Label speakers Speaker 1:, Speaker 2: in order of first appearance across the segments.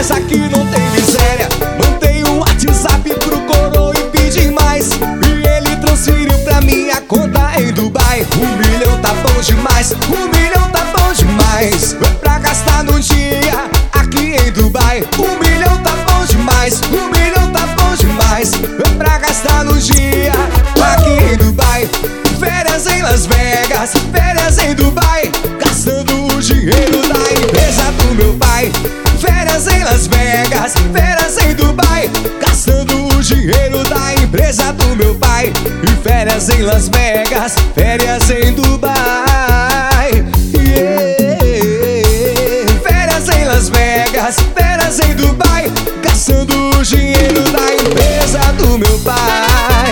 Speaker 1: mas aqui não tem miséria. Mandei um WhatsApp pro coroa e pedi mais, e ele transferiu pra minha conta em Dubai. 1 milhão tá bom demais, 1 milhão tá bom demais. Pra gastar num dia aqui em Dubai. 1 milhão tá bom demais, 1 milhão tá bom demais. Pra gastar num dia aqui em Dubai. Férias em Las Vegas, férias em Dubai, gastando o dinheiro da empresa do meu pai. Férias em Las Vegas, férias em Dubai, gastando o dinheiro da empresa do meu pai. E férias em Las Vegas, férias em Dubai, yeah. Férias em Las Vegas, férias em Dubai, gastando o dinheiro da empresa do meu pai.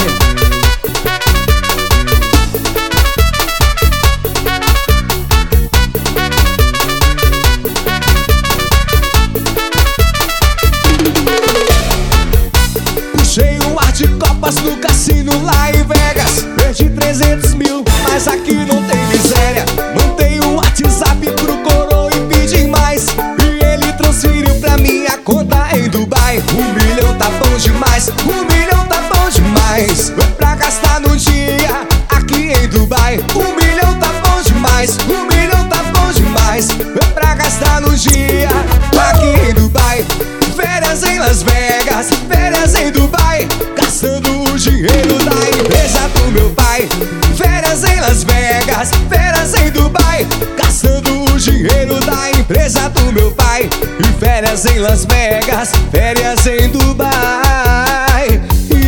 Speaker 1: Puxei um ar de copas no cassino lá em Vegas, perdi 300 mil, mas aqui não tem miséria. Mandei um WhatsApp pro coroa e pedi mais, e ele transferiu pra minha conta em Dubai. 1 milhão tá bom demais, 1 milhão tá bom demais. Pra gastar num dia aqui em Dubai. 1 milhão tá bom demais, 1 milhão tá bom demais. Pra gastar num dia aqui em Dubai. Férias em Las Vegas, férias em Dubai, gastando o dinheiro da empresa do meu pai. Férias em Las Vegas, férias em Dubai, gastando o dinheiro da empresa do meu pai. E férias em Las Vegas, férias em Dubai,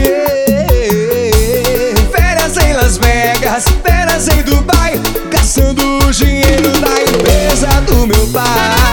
Speaker 1: yeah. Férias em Las Vegas, férias em Dubai, gastando o dinheiro da empresa do meu pai.